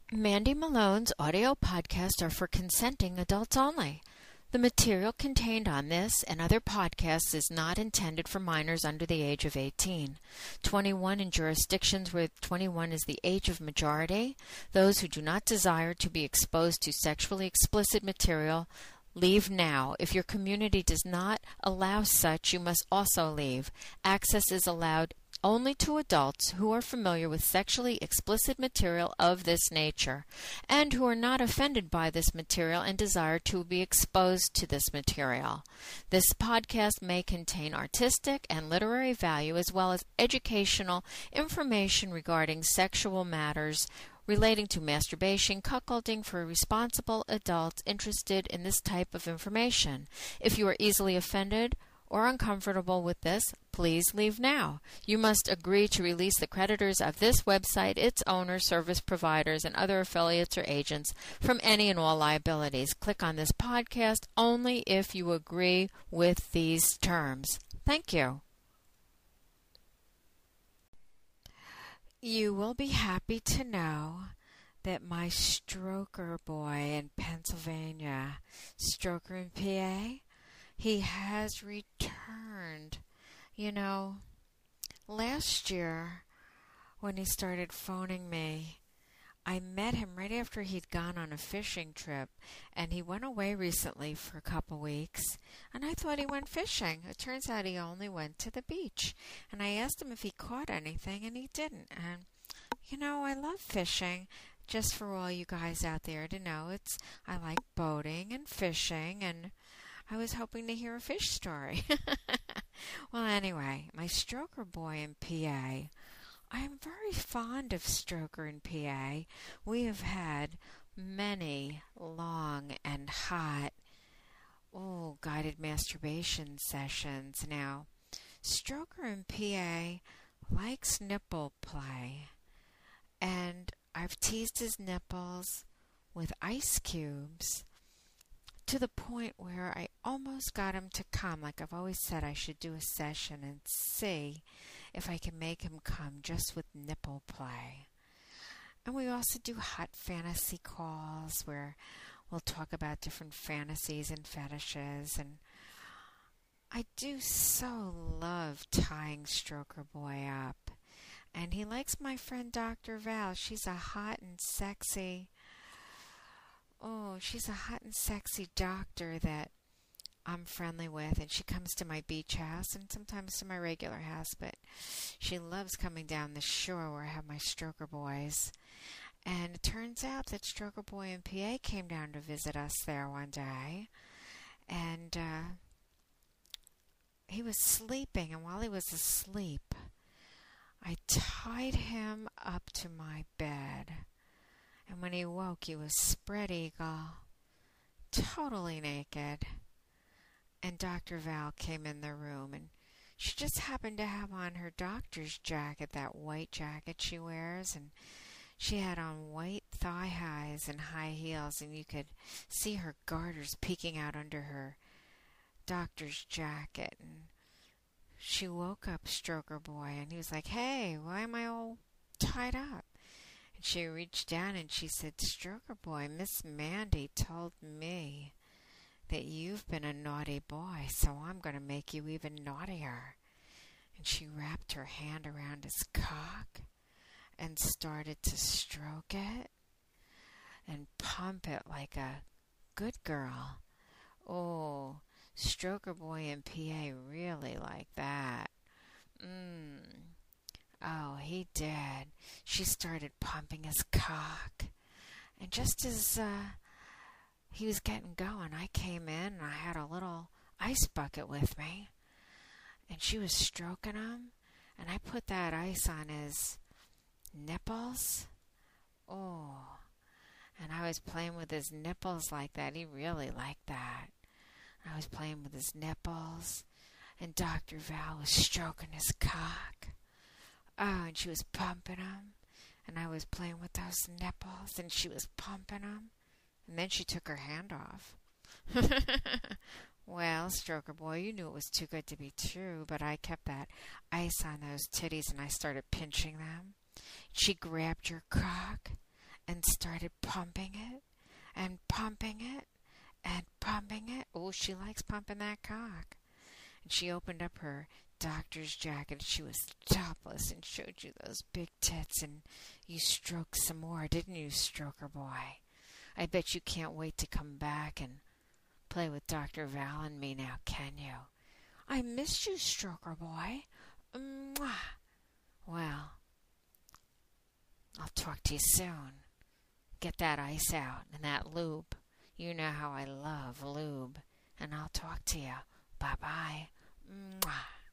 Mandy Malone's audio podcasts are for consenting adults only. The material contained on this and other podcasts is not intended for minors under the age of 18. 21 in jurisdictions where 21 is the age of majority. Those who do not desire to be exposed to sexually explicit material, leave now. If your community does not allow such, you must also leave. Access is allowed only to adults who are familiar with sexually explicit material of this nature and who are not offended by this material and desire to be exposed to this material. This podcast may contain artistic and literary value as well as educational information regarding sexual matters relating to masturbation, cuckolding for responsible adults interested in this type of information. If you are easily offended or uncomfortable with this, please leave now. You must agree to release the creditors of this website, its owners, service providers, and other affiliates or agents from any and all liabilities. Click on this podcast only if you agree with these terms. Thank you. You will be happy to know that my stroker boy in Pennsylvania, stroker in PA, he has returned. You know, last year when he started phoning me, I met him right after he'd gone on a fishing trip, and he went away recently for a couple weeks, and I thought he went fishing. It turns out he only went to the beach, and I asked him if he caught anything, and he didn't. And, you know, I love fishing. Just for all you guys out there to know, I like boating and fishing, and I was hoping to hear a fish story. Well, anyway, my stroker boy in PA, I am very fond of stroker in PA. We have had many long and hot, guided masturbation sessions. Now, stroker in PA likes nipple play, and I've teased his nipples with ice cubes to the point where I almost got him to come. Like I've always said, I should do a session and see if I can make him come just with nipple play. And we also do hot fantasy calls where we'll talk about different fantasies and fetishes. And I do so love tying Stroker Boy up. And he likes my friend Dr. Val. She's a hot and sexy doctor that I'm friendly with, and she comes to my beach house and sometimes to my regular house, but she loves coming down the shore where I have my stroker boys. And it turns out that Stroker Boy in PA came down to visit us there one day, and he was sleeping, and while he was asleep, I tied him up to my bed. And when he woke, he was spread eagle, totally naked. And Dr. Val came in the room, and she just happened to have on her doctor's jacket, that white jacket she wears, and she had on white thigh highs and high heels, and you could see her garters peeking out under her doctor's jacket. And she woke up Stroker Boy, and he was like, "Hey, why am I all tied up?" And she reached down and she said, "Stroker Boy, Miss Mandy told me that you've been a naughty boy, so I'm going to make you even naughtier." And she wrapped her hand around his cock and started to stroke it and pump it like a good girl. Oh, Stroker Boy in PA really liked that. Oh, he did. She started pumping his cock. And just as he was getting going, I came in and I had a little ice bucket with me. And she was stroking him. And I put that ice on his nipples. Oh, and I was playing with his nipples like that. He really liked that. I was playing with his nipples. And Dr. Val was stroking his cock. Oh, and she was pumping him, and I was playing with those nipples, and she was pumping them, and then she took her hand off. Well, Stroker Boy, you knew it was too good to be true, but I kept that ice on those titties, and I started pinching them. She grabbed your cock and started pumping it and pumping it and pumping it. Oh, she likes pumping that cock. And she opened up her doctor's jacket. She was topless and showed you those big tits, and you stroked some more, didn't you, Stroker Boy? I bet you can't wait to come back and play with Dr. Val and me now, can you? I missed you, Stroker Boy. Mwah. Well, I'll talk to you soon. Get that ice out and that lube. You know how I love lube. And I'll talk to you. Bye-bye. Mwah.